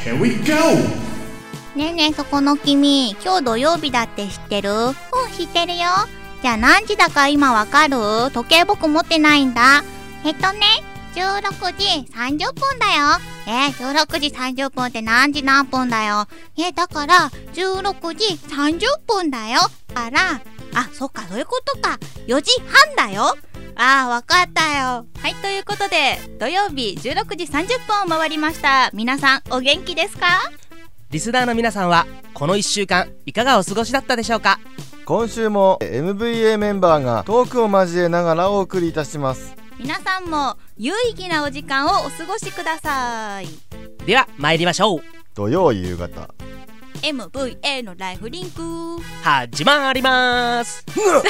Here we go! ねえねえそこの君、今日土曜日だって知ってる？知ってるよ。じゃあ何時だか今わかる？時計僕持ってないんだ。16時30分だよ。16時30分って何時何分だよ。だから16時30分だよ。そっか、そういうことか。4時半だよ。わかったよ。 はい、ということで土曜日16時30分を回りました。皆さんお元気ですか？ リスナーの皆さんはこの1週間いかがお過ごしだったでしょうか？ 今週も MVA メンバーがトークを交えながらお送りいたします。 皆さんも有意義なお時間をお過ごしください。 では参りましょう。 土曜夕方 MVA のライフリンク始まります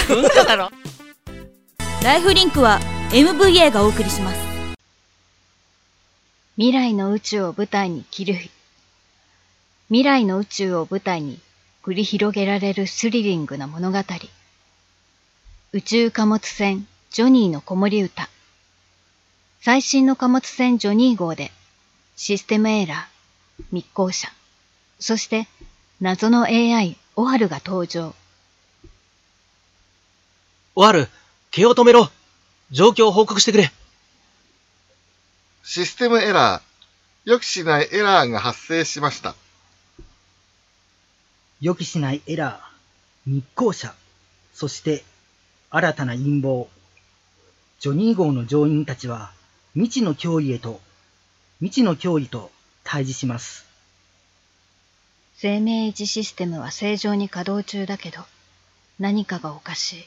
ライフリンクは MVA がお送りします。 未来の宇宙を舞台に未来の宇宙を舞台に繰り広げられるスリリングな物語。宇宙貨物船ジョニーの子守歌。最新の貨物船ジョニー号でシステムエラー、密航者、そして謎の AI オハルが登場。 オハル、気を止めろ。状況を報告してくれ。 システムエラー、予期しないエラーが発生しました。 予期しないエラー、密航者、そして新たな陰謀。ジョニー号の乗員たちは未知の脅威と対峙します。 生命維持システムは正常に稼働中だけど、何かがおかしい。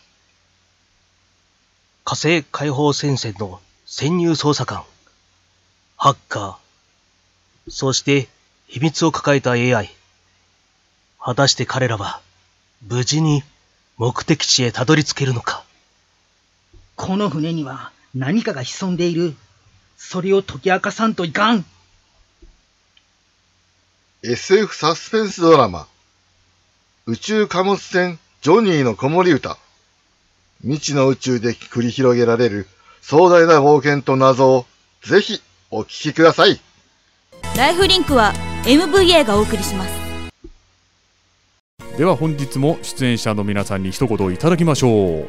火星解放戦線の潜入捜査官、ハッカー、そして秘密を抱えた AI。果たして彼らは無事に目的地へたどり着けるのか。 この船には何かが潜んでいる。それを解き明かさんといかん。 SF サスペンスドラマ、宇宙貨物船ジョニーの子守歌。未知の宇宙で繰り広げられる壮大な冒険と謎をぜひお聞きください。 ライフリンクは MVA がお送りします。 では本日も出演者の皆さんに一言いただきましょう。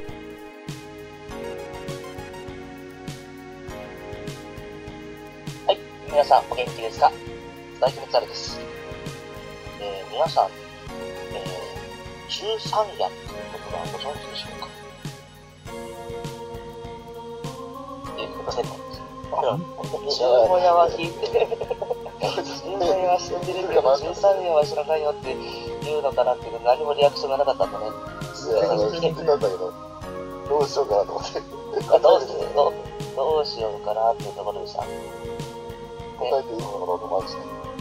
はい、皆さんお元気ですか？大木光晴です。皆さん、13夜ということはご存知でしょうか？ご存知です。15夜は聞いて15夜は知ってるけど13夜は知らないよって言うのかなっていう何もリアクションがなかったんでね。聞いてたんだけど、どうしようかなと思って。どうしようかなっていうところでした。答えていいのかなと思いますね。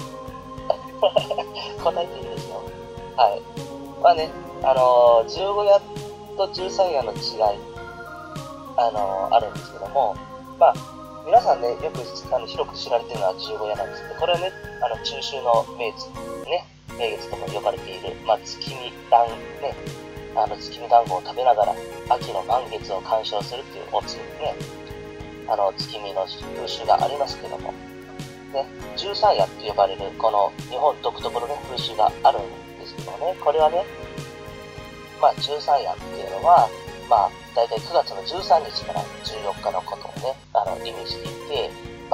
答えていいですよ。はい。まあね、15夜と13夜の違い、あるんですけども、まあ、皆さんね、よく広く知られているのは15夜なんですけど、これはね、中秋の名月とも呼ばれている、月見団子を食べながら、秋の満月を鑑賞するっていうおつね、月見の風習がありますけども、ね、13夜って呼ばれる、この日本独特のね、風習があるんですけどね、これはね、13夜っていうのは、だいたい9月の13日から14日のことをね、意味していて、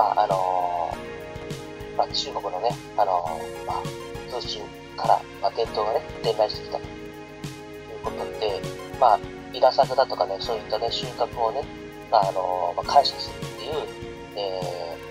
中国のね、風習から、伝統がね、伝来してきたということで、稲作だとかね、そういったね、収穫をね、感謝するっていう、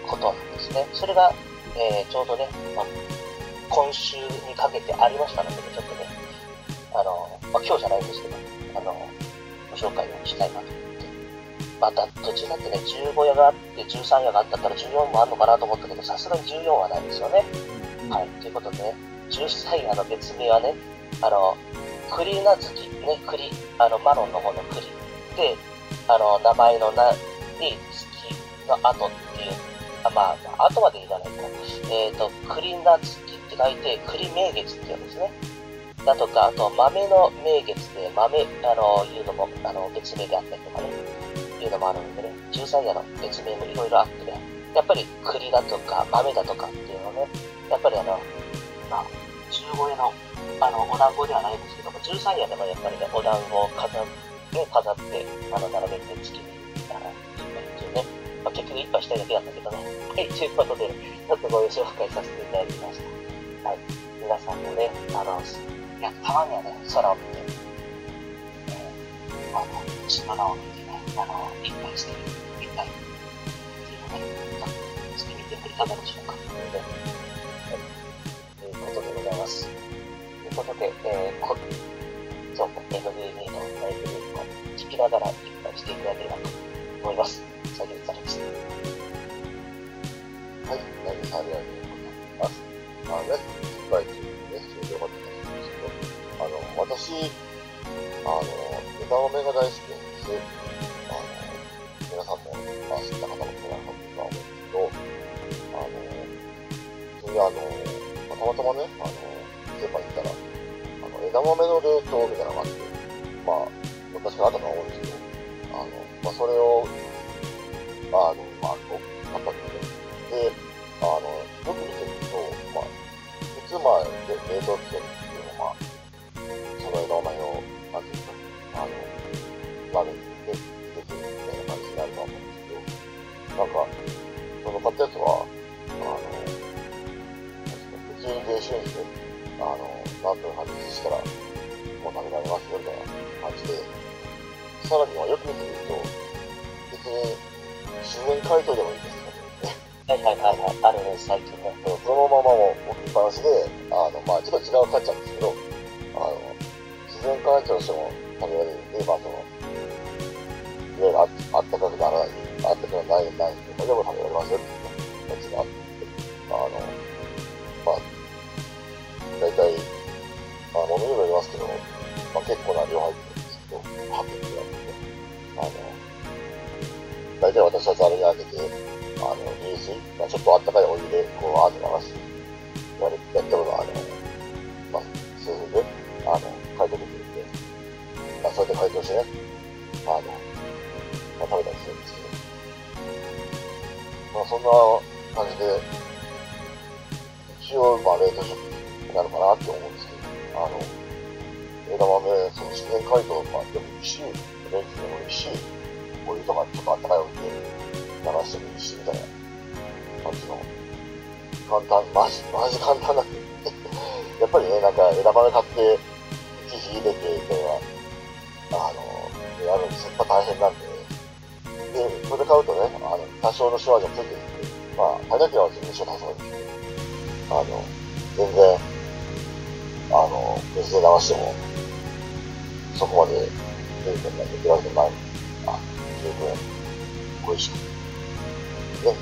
ことなんですね。それが、ちょうどね、今週にかけてありましたので、ちょっとね、今日じゃないんですけど、ご紹介をしたいなと思って。途中だってね、15夜があって13夜があったら14もあるのかなと思ったけど、さすがに14はないですよね。はい。ということでね、13夜の別名はね、栗名月、ね、栗、マロンの方の栗で、名前の名に月の後っていう、後まで言わないか。栗名月って書いて、栗名月って言うんですね。だとか、あと、豆の名月で、いうのも、別名であったりとかね、いうのもあるのでね、13夜の別名もいろいろあってね、やっぱり栗だとか豆だとかっていうのね、やっぱり15円のお団子ではないんですけども、13夜でもやっぱりね、お団子を飾って並べて月に1杯っていうね、結局1杯したいだけだったけどね。はい、ということで、ちょっとご紹介させていただきました。はい、皆さんもね、たまにはね、空を見て、星空を見てね、一杯してみたいっていうのね、してみてはいかがでしょうか。ということでございます。ということで、そう、NVB のライブにも聞きながら一杯していただければと思います。作業されました。 はい、何されありがとうございます。まあね、一杯っていうね、それでよかったと思うんですけど、私、枝豆が大好きなんです。皆さんも、知った方もいらっしゃるとは思うんですけど、それでたまたまね、スーパーに行ったら、枝豆の冷凍みたいなのがあって、昔からあったのが多いんですけど、それを、買ったんですね。で、よく見てみると、普通、冷凍っていうのは、その枝豆を、なんていうか、ラーメンに入れてるみたいな感じになると思うんですけど、その買ったやつは、普通に電子レンジで、何分加熱したら、もう食べられますよ、みたいな感じで、さらにはよく見てみると、別に、自然解凍でもいいですね。 あるね、最近ね。 そのままも置きっぱなしで、ちょっと時間はかかっちゃうんですけど、自然解凍しても食べられるんで、いわゆるあったかくならない、あったかくないとかでも食べられますよっていうやつがあって、大体、飲みにもよりますけど、結構な量入ってるんですけど、800ぐらいで、大体私はざるにあげて、流水、ちょっとあったかいお湯で、アート流して、やったのが、数分で、解凍できるんで、そうやって解凍してね、食べたりするんですけど、そんな感じで、一応、冷凍食品になるかなって思うんですけど、枝豆、その自然解凍でもいいし、レンジでもいいし、お湯とかちょっとあったかいお湯で流してもいいし、みたいな感じの、マジ簡単なんで、やっぱりね、枝豆買って、火入れて、みたいな、やるのすっぱ大変なんで、で、それで買うとね、多少の塩味がついてるんで、大だけは全然塩足さないんですけど、全然、水で流しても、そこまで、全然できるわけじゃない。十分、美味しく。ね、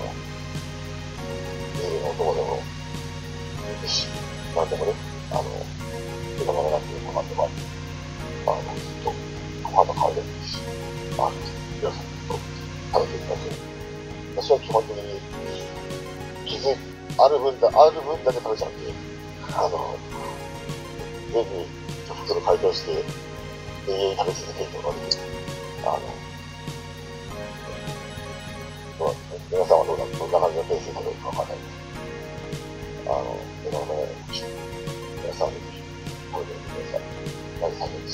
ビールのお供でもいいし、なんでもね、枝豆なんていうのがあっても、ずっと、ご飯の代わりでもいいし、皆さんと食べてみましょう。私は基本的に、ある分だけ食べちゃうんで、ぜひ、袋解凍して、永遠に食べ続けることができる。皆さんはどんな感じのペースで食べるかわかんないです。枝豆の皆さんはぜひ食べてみてください。何さんでした。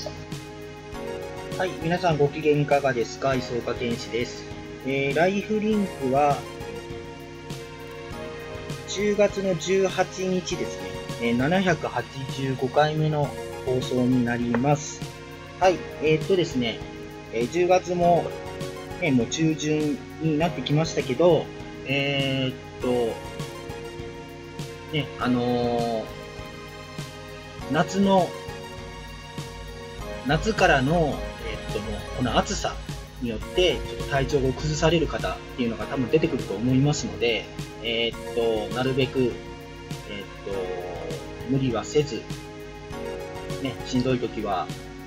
はい、皆さんご機嫌いかがですか？磯岡健志です。ライフリンクは、10月の18日ですね、785回目の放送になります。はい、ですね、10月も、もう中旬になってきましたけど、夏からの、この暑さによって、ちょっと体調を崩される方っていうのが多分出てくると思いますので、なるべく、無理はせず、ね、しんどい時は、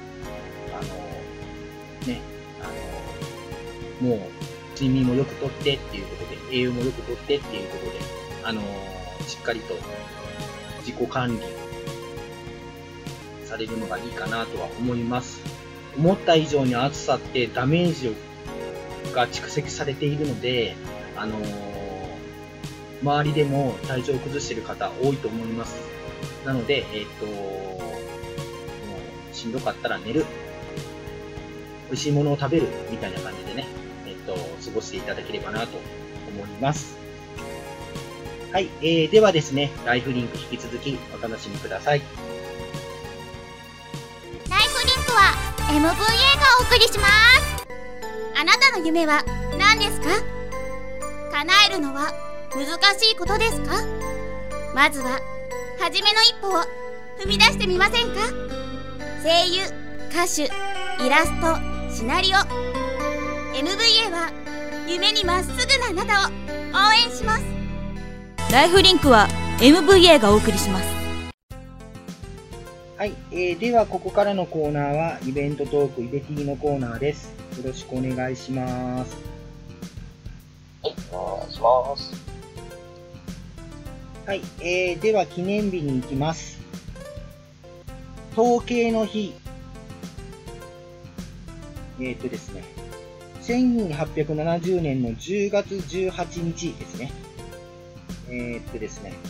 もう、睡眠もよくとってっていうことで、栄養もよくとってっていうことで、しっかりと自己管理されるのがいいかなとは思います。思った以上に暑さってダメージが蓄積されているので、 周りでも体調を崩している方多いと思います。なので、もうしんどかったら寝る。美味しいものを食べるみたいな感じでね、過ごしていただければなと思います。はい、ではですね、ライフリンク引き続きお楽しみください。 ライフリンクは MVA がお送りします。 あなたの夢は何ですか？叶えるのは難しいことですか？まずは初めの一歩を踏み出してみませんか？声優、歌手、イラスト、シナリオ MVA は夢にまっすぐなあなたを応援します。 ライフリンクは MVA がお送りします。 はい、ではここからのコーナーはイベントトークイベティのコーナーです。よろしくお願いします。 はい、お願いします。 はい、では記念日に行きます。統計の日。ですね、1870年の10月18日ですね。ですね、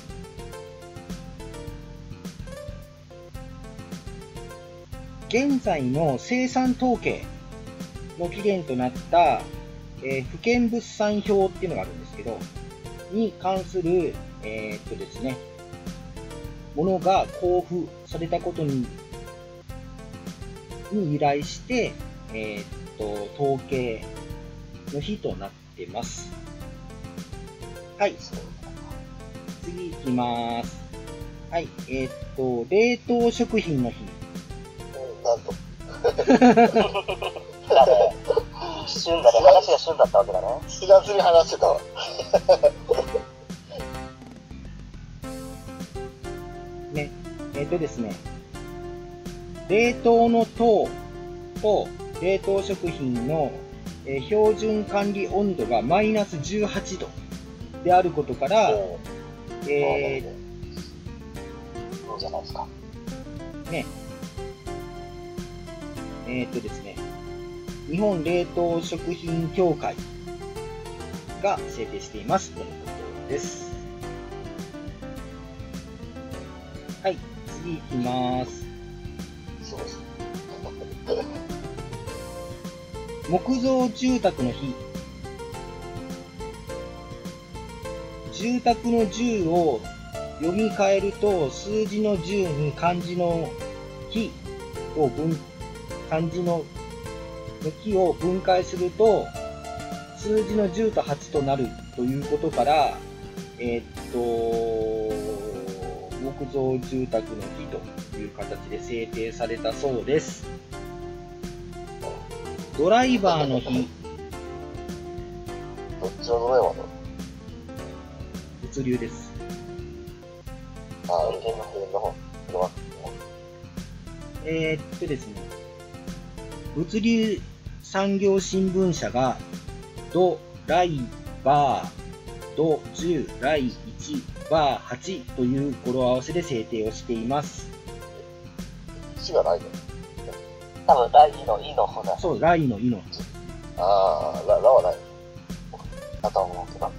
現在の生産統計の起源となった、府県物産表っていうのがあるんですけど、に関する、ですね、ものが交付されたことに由来して、統計の日となってます。はい。次行きます。はい。冷凍食品の日。 なんと。旬だね。話が旬だったわけだね。知らずに話してたわ。 ね。ですね。冷凍の糖と冷凍食品の、標準管理温度がマイナス18度であることから、 そうじゃないですか。 ね。ですね。日本冷凍食品協会が制定していますということです。はい、次行きます。 そうです。 木造住宅の日。住宅の10を読み替えると、数字の10に漢字の日を漢字の木を分解すると、数字の10と8となるということから、木造住宅の日という形で制定されたそうです。ドライバーの日。 どっちのドライバーの？ 物流です。 運転の方。 ですね。物流産業新聞社がドライバー、ド10、ライ1、バー8という語呂合わせで制定をしています。 1がライの。多分ライのイの方だ。 そう、ライのイの。 ああ、ラはライ。だと思うけど。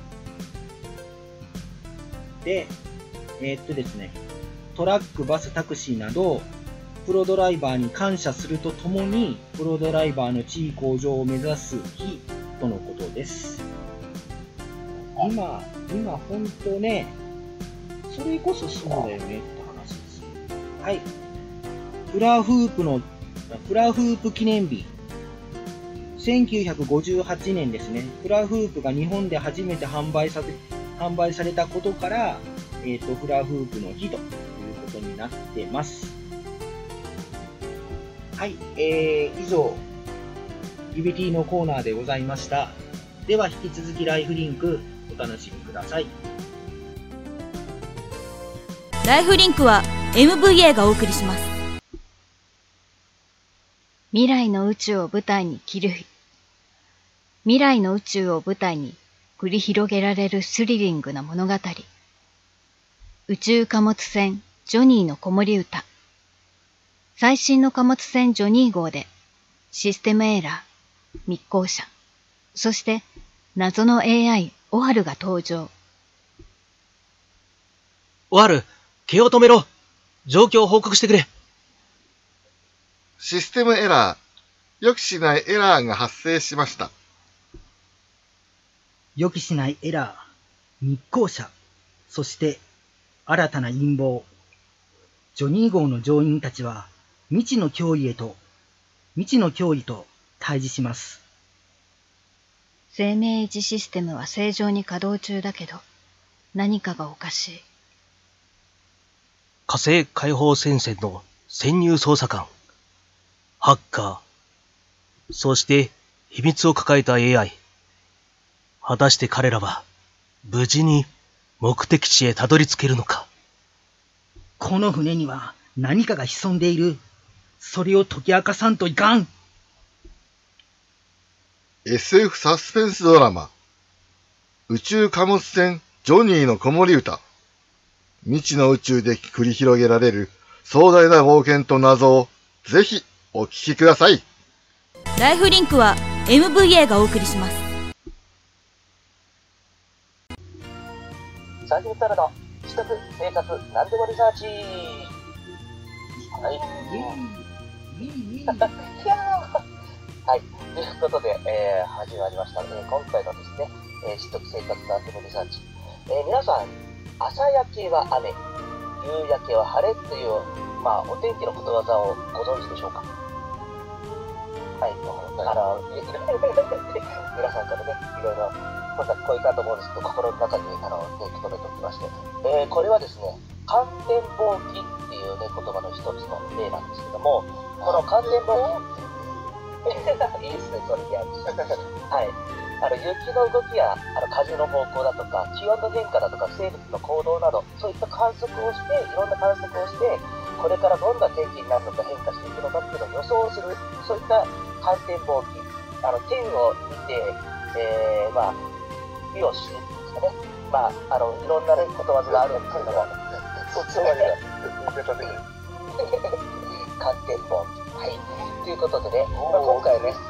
で、ですね、トラック、バス、タクシーなど、プロドライバーに感謝するとともに、プロドライバーの地位向上を目指す日とのことです。今ほんとね、それこそそうだよねって話です。はい。フラフープ記念日。1958年ですね。フラフープが日本で初めて販売されたことから、フラフープの日ということになってます。はい、以上、リベティのコーナーでございました。では引き続きライフリンクお楽しみください。 ライフリンクは MVA がお送りします。 未来の宇宙を舞台に未来の宇宙を舞台に繰り広げられるスリリングな物語。宇宙貨物船ジョニーの子守歌。最新の貨物船ジョニー号でシステムエーラー、密航者、そして謎の AI オハルが登場。 オアル、毛を止めろ。状況を報告してくれ。 システムエラー。予期しないエラーが発生しました。 予期しないエラー、密航者、そして新たな陰謀。ジョニー号の乗員たちは未知の脅威と対峙します。 生命維持システムは正常に稼働中だけど、何かがおかしい。 火星解放戦線の潜入捜査官、ハッカー、そして秘密を抱えた AI。果たして彼らは無事に目的地へたどり着けるのか。 この船には何かが潜んでいる。それを解き明かさんといかん。 SF サスペンスドラマ、宇宙貨物船ジョニーの子守歌。未知の宇宙で繰り広げられる壮大な冒険と謎をぜひお聞きください。 ライフリンクは MVA がお送りします。 サージュンタルの取得生活何でもリサーチ。はい。はい。ということで、始まりました。今回のですね、取得生活何でもリサーチ。皆さん、朝焼けは雨、夕焼けは晴れという、お天気のことわざをご存知でしょうか。はい。皆さんからね、いろいろ聞こえたと思うんですけど、心の中に留めておきまして、これはですね、観天望気っていうね、言葉の一つの例なんですけども、この観天望気いいですね、それではい。雪の動きや風の方向だとか、気温の変化だとか、生物の行動など、そういった観測をして、いろんな観測をして、これからどんな天気になるのか変化していくのかっていうのを予想する、そういった観天望気。天を見て、美を知るんですかね。いろんなね、ことわざがあるんですけども、そっちまでが言い方できる。観天望気。はい。ということでね、今回ね、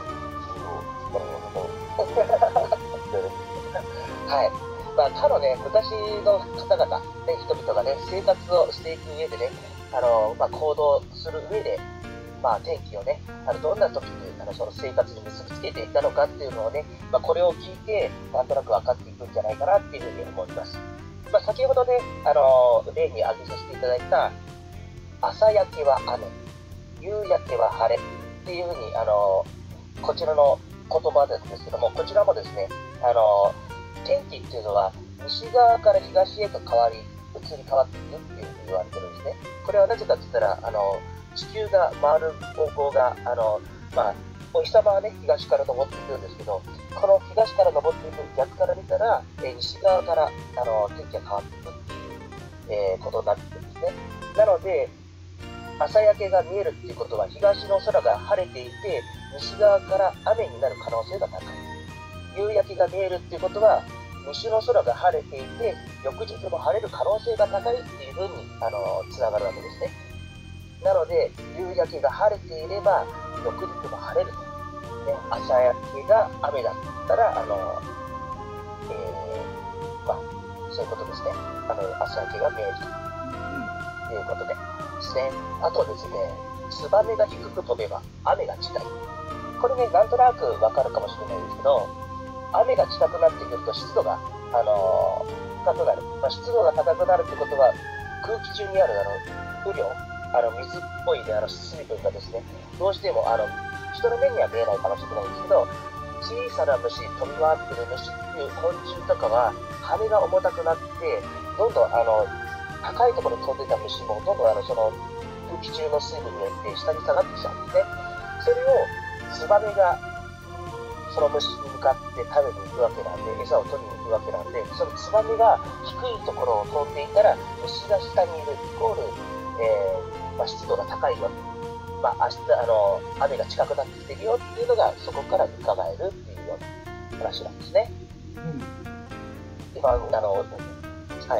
はい。他のね、昔の方々、ね、人々がね、生活をしていく上でね、行動する上で、天気をね、どんな時にその生活に結びつけていったのかっていうのをね、これを聞いて、なんとなく分かっていくんじゃないかなっていうふうに思います。先ほどね、例に挙げさせていただいた、朝焼けは雨、夕焼けは晴れっていうふうに、こちらの言葉なんですけども、こちらもですね、天気っていうのは西側から東へと移り変わっていくっていうふうに言われてるんですね。これはなぜかって言ったら、地球が回る方向が、お日様はね、東から昇っていくんですけど、この東から昇っていく逆から見たら、西側から天気が変わっていくっていう、ことになってくるんですね。なので、朝焼けが見えるっていうことは、東の空が晴れていて、西側から雨になる可能性が高い。夕焼けが見えるっていうことは、西の空が晴れていて、翌日も晴れる可能性が高いっていうふうにつながるわけですね。なので、夕焼けが晴れていれば、翌日も晴れる。ね、朝焼けが雨だったら、そういうことですね。朝焼けが見えるということでですね。あとですね、ツバメが低く飛べば雨が近い。これね、なんとなくわかるかもしれないですけど、雨が近くなってくると湿度が、高くなる。湿度が高くなるってことは、空気中にある雨量、水っぽい水分がですね、どうしても人の目には見えないかもしれないんですけど、小さな虫、飛び回ってる虫っていう昆虫とかは、羽が重たくなって、どんどん高いところに飛んでた虫も、どんどんその空気中の水分によって下に下がってきちゃうんですね。それをツバメがその虫に向かって食べに行くわけなんで、餌を取りに行くわけなんで、そのツバメが低いところを飛んでいたら、虫が下にいるイコール、湿度が高いよ。明日、雨が近くなってきてるよっていうのが、そこから伺えるっていうような話なんですね。今、はい。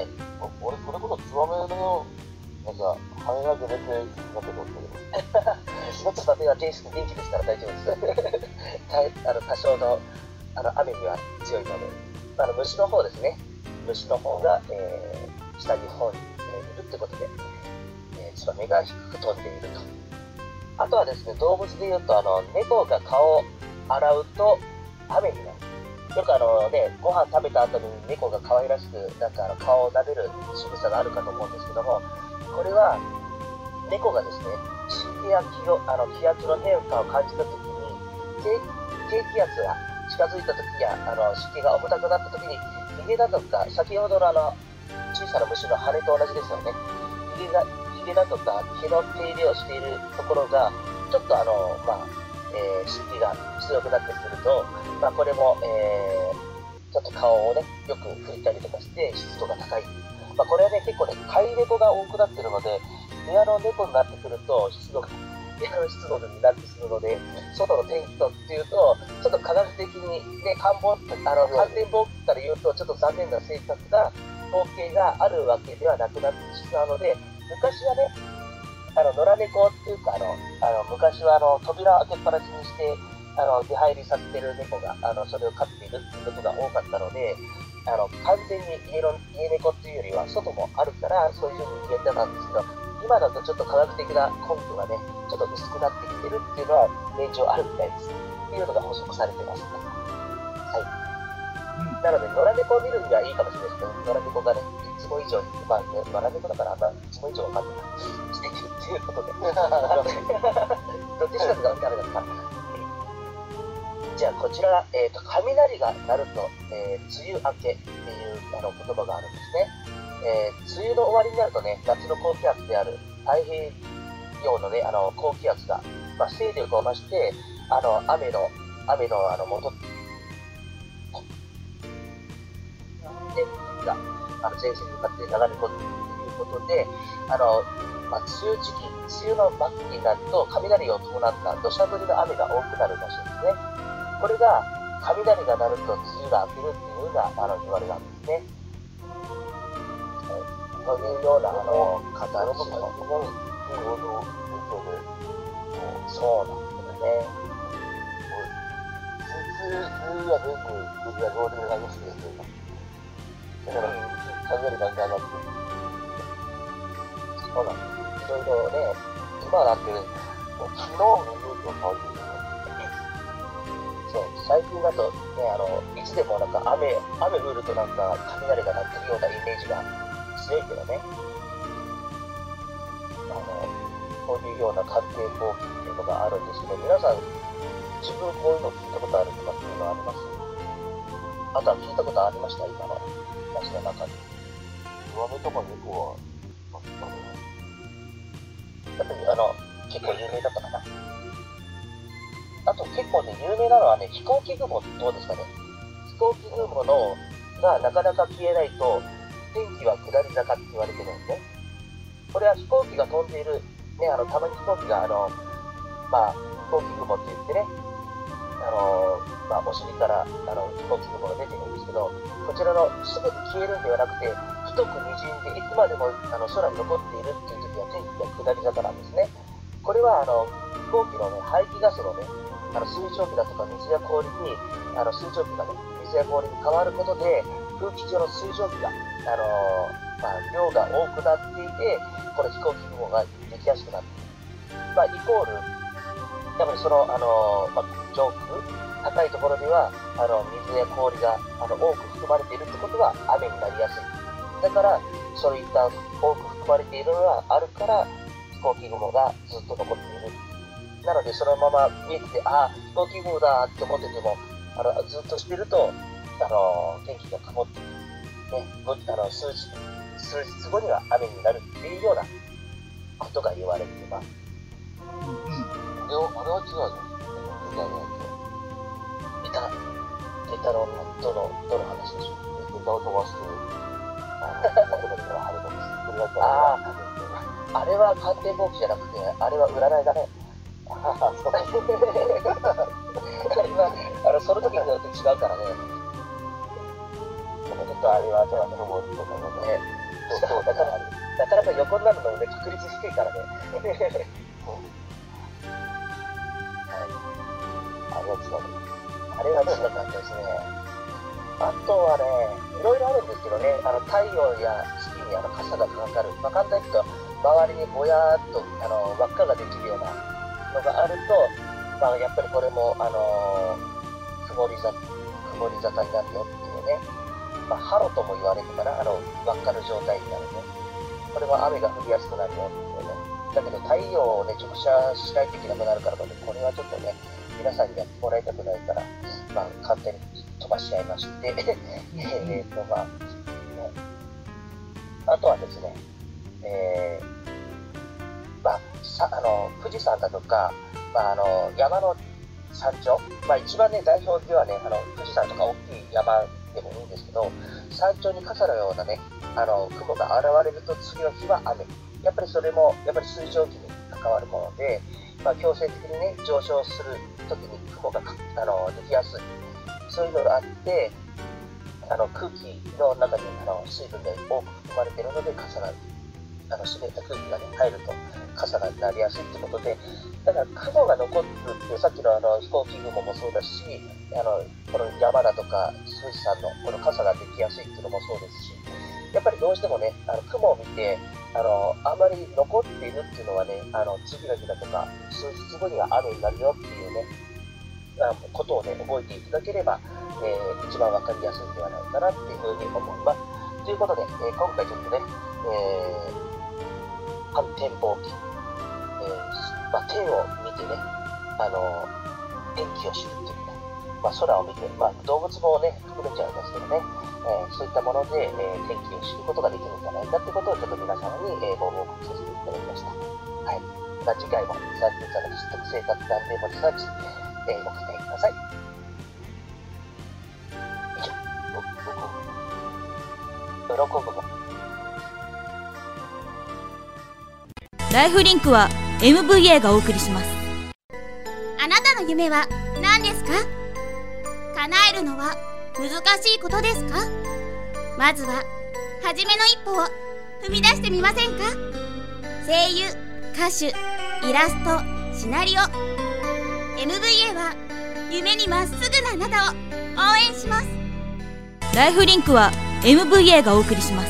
俺、それこそツバメの、羽が出てるんだけど、 ツバメは元気ですから大丈夫です。多少の、雨には強いので、虫の方ですね。虫の方が、下に本にいるってことで、ツバメが低く飛んでいると。あとはですね、動物でいうと、猫が顔を洗うと雨になる。よくご飯食べた後に猫が可愛らしく、顔を撫でる仕草があるかと思うんですけども、これは、猫がですね、湿気や気圧の変化を感じたときに、低気圧が近づいたときや、湿気が重たくなったときに、ヒゲだとか、先ほどの小さな虫の羽と同じですよね。ヒゲだとか毛の手入れをしているところがちょっと湿気が強くなってくると、これも、ちょっと顔をねよく拭いたりとかして湿度が高い。これはね結構ね飼い猫が多くなってるので、部屋の猫になってくると湿度になってくるので、外の天気とっていうとちょっと科学的にね寒天望から言うとちょっと残念な正確な統計があるわけではなくなってしまうので、昔はね、野良猫っていうか、昔は扉を開けっぱなしにして、出入りさせてる猫が、それを飼っているっていうことが多かったので、完全に家猫っていうよりは、外もあるから、そういうふうに言えてたんですけど、今だとちょっと科学的な根拠がね、ちょっと薄くなってきてるっていうのは、現状あるみたいです。っていうのが補足されてます。はい。なので、野良猫を見るにはいいかもしれないですけど、野良猫がね、いつも以上に、野良猫だからいつも以上わかんない。しているっていうことで。どっちかがダメだった。じゃあ、こちら、雷が鳴ると、梅雨明けっていう言葉があるんですね。梅雨の終わりになるとね、夏の高気圧である太平洋のね、高気圧が、勢力を増して、雨の元が前線に向かって流れ込んでいるということで、梅雨時期、梅雨の末期になると雷を伴った土砂降りの雨が多くなるらしいんですね。これが雷が鳴ると梅雨が明けるっていうような言われなんですね。というような形のそうなんですね。 梅雨は全部僕がロールで流してるんですよ。だから雷なんかなって。 そうなんです。いろいろね、今だって、 昨日のニュースが変わってるんですよ。 そう、最近だとね、いつでも雨降ると雷が鳴ってるようなイメージが強いけどね。こういうような鑑定法規っていうのがあるんですけど、皆さん、自分こういうの聞いたことあるとかっていうのはあります？あとは聞いたことありました？今の話の中に。 上目とか猫は、 やっぱり結構有名だったかな。あと結構ね、有名なのはね、飛行機雲どうですかね。飛行機雲がなかなか消えないと、天気は下り坂って言われてるんですね。これは飛行機が飛んでいる、ね、たまに飛行機が飛行機雲って言ってね、お尻から飛行機雲が出てるんですけど、こちらのすぐに消えるんではなくて、太く滲んでいつまでも空に残っているっていう時は天気が下り坂なんですね。これは飛行機のね、排気ガスのね、水蒸気だとか水や氷に、水蒸気がね、水や氷に変わることで、空気中の水蒸気が、量が多くなっていて、この飛行機雲ができやすくなっている。イコール、やっぱりその、上空、高いところでは、水や氷が多く含まれているってことは雨になりやすい。だから、そういった多く含まれているのがあるから、飛行機雲がずっと残っている。なので、そのまま見えてて、飛行機雲だって思ってても、ずっとしてると、天気が曇ってね、数日後には雨になるっていうようなことが言われています。 あれは違うね。 ネタのどの話でしょう。 ネタを飛ばして、 あれは鑑定法規じゃなくて、あれは占いだね。あれは、その時によって違うからね。ちょっとあれは、そうだから、なかなか横になるのもね、確率低いからね。あれは違かったですね。あとはね、いろいろあるんですけどね、太陽や月にに傘がかかる、簡単に言うと周りにぼやーっと輪っかができるようなのがあると、やっぱりこれも曇り沙汰になるよっていうね、ハロとも言われるから輪っかの状態になるね。これは雨が降りやすくなるよっていうね。だけど太陽をね直射しないといけなくなるからこれはちょっとね皆さんにやってもらいたくないから、勝手に飛ばしちゃいましてあとはですね、富士山だとか、山の山頂、一番ね代表ではね富士山とか大きい山でもいいんですけど、山頂に傘のようなね雲が現れると次の日は雨。やっぱりそれもやっぱり水蒸気に関わるもので、強制的にね上昇するときに雲ができやすい、そういうのがあって、空気の中に水分が多く含まれているので傘が湿った空気がね入ると傘がなりやすいってことで、だから雲が残るってさっきの飛行機雲もそうだし、この山だとか富士山のこの傘ができやすいっていうのもそうですし、やっぱりどうしてもね雲を見てあまり残っているっていうのはね次の日だとか数日後には雨になるよっていうねことをね覚えていただければ、一番わかりやすいんではないかなっていうふうに思います。ということで、今回ちょっとね、反天望気、天を見てね天気を知るっていうね、空を見て、動物もね含めちゃいますけどね、そういったもので、天気を知ることができるんじゃないかってことをちょっと皆様に、ご報告させていただきました。はい。次回も最近さんの知得生活断定文字サーチ、ご期待ください。以上、喜ぶも。 ライフリンクは MVA がお送りします。 あなたの夢は何ですか？叶えるのは難しいことですか？まずは初めの一歩を踏み出してみませんか？声優、歌手、イラスト、シナリオ MVA は夢にまっすぐなあなたを応援します。 ライフリンクは MVA がお送りします。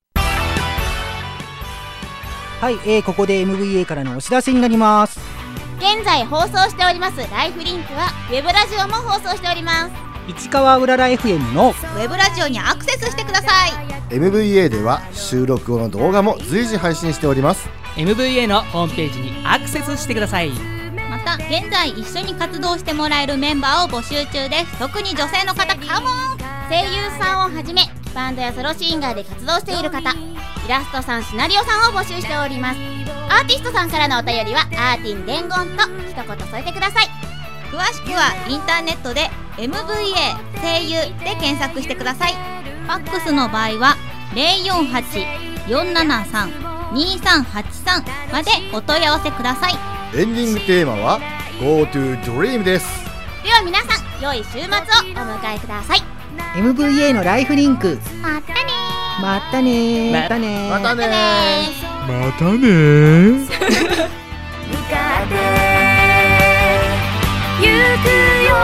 はい、ここで MVA からのお知らせになります。 現在放送しておりますライフリンクはウェブラジオも放送しております。 市川うらら FM のウェブラジオにアクセスしてください。 MVA では収録後の動画も随時配信しております。 MVA のホームページにアクセスしてください。 また現在一緒に活動してもらえるメンバーを募集中です。特に女性の方カモン。 声優さんをはじめバンドやソロシンガーで活動している方、イラストさん、シナリオさんを募集しております。アーティストさんからのお便りはアーティン伝言と一言添えてください。 詳しくはインターネットで MVA 声優で検索してください。ファックスの場合は 048-473-2383 までお問い合わせください。 エンディングテーマは Go to Dream です。 では皆さん良い週末をお迎えください。 MVA のライフリンク、 またねー。 またねー。 またねー。またねまたねー。 向かってゆくよ、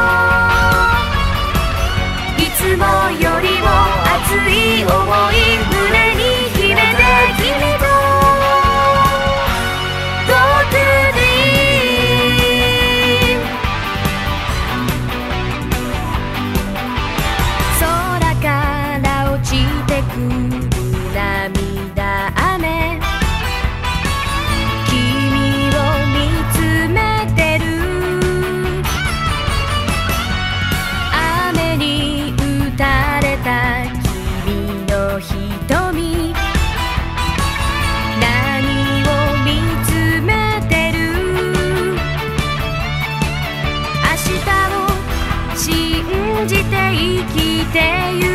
いつもよりも熱い想い胸に秘めて君と Go to Dream。 空から落ちてくる涙雨、君を見つめてる。雨に打たれた君の瞳、何を見つめてる。明日を信じて生きてゆく